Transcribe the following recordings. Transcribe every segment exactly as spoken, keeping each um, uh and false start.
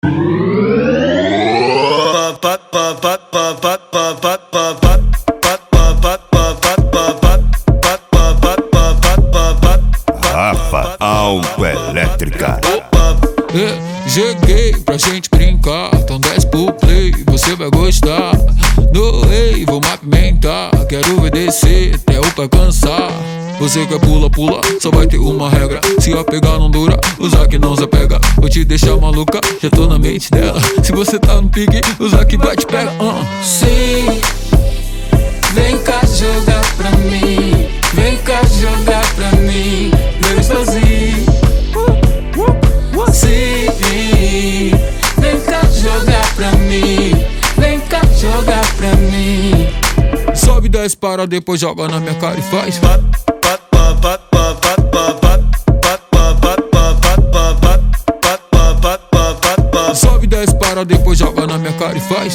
Rafa Autoelétrica. É, cheguei pra gente brincar, então desce pro play, você vai gostar. No rei, vou apimentar, quero ver descer até o pé cansar. Você quer pula, pula, só vai ter uma regra. Se a pegar não dura, usar que não se pega. Vou te deixar maluca, já tô na mente dela. Se você tá no pique, usar que vai te pega. uh. Sim, vem cá jogar pra mim. Vem cá jogar pra mim, meu gostosinho. Sim, vem cá jogar pra mim. Vem cá jogar pra mim. Sobe, desce, para, depois joga na minha cara e faz. Sobe, desce, para, depois joga na minha cara e faz.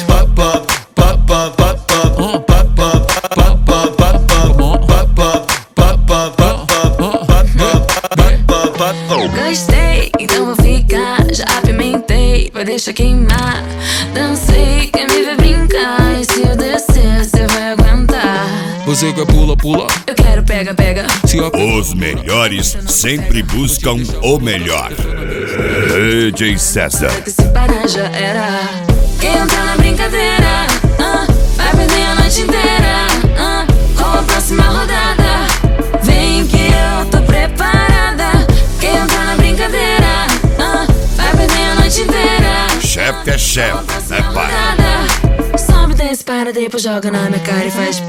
Gostei, então vou ficar. Já apimentei, vai deixar queimar. Dancei, quer me ver brincar. E se eu descer, você vai aguentar. Você quer pula, pula, eu quero pega, pega. Se a... Os melhores sempre buscam o melhor. D J César. Se parar já era. Quem entrar na brincadeira uh, vai perder a noite inteira uh, com a próxima rodada. Vem que eu tô preparada. Quem entrar na brincadeira uh, vai perder a noite inteira. Chefe é chefe, né, pai? Sobe, desce, para, depois joga na minha cara e faz.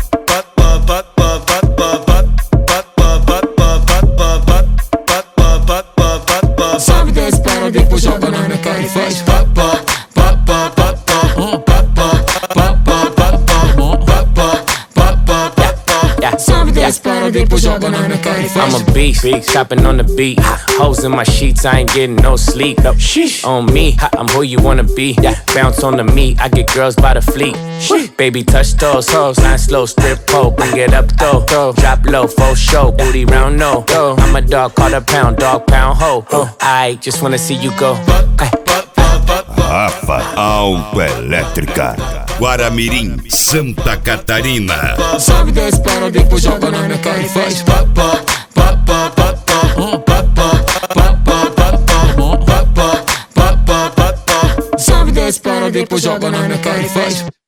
Sobe, desce, para, depois joga na minha cara e faz. Sobe, desce, para, depois joga na minha cara e faz. I'm a beast, beast, chopping on the beat. Hoes in my sheets, I ain't getting no sleep. No, on me, I'm who you wanna be. Yeah, bounce on the meat, I get girls by the fleet. Baby, touch those hoes, line slow, strip pole, bring it up though. Drop low, full show, booty round no. I'm a dog, call a pound, dog pound ho. I just wanna see you go. Rafa Autoelétrica, Guaramirim, Santa Catarina. Sobe, desce, para, depois joga na minha cara e faz. Sobe, desce, para, depois joga na minha cara e faz.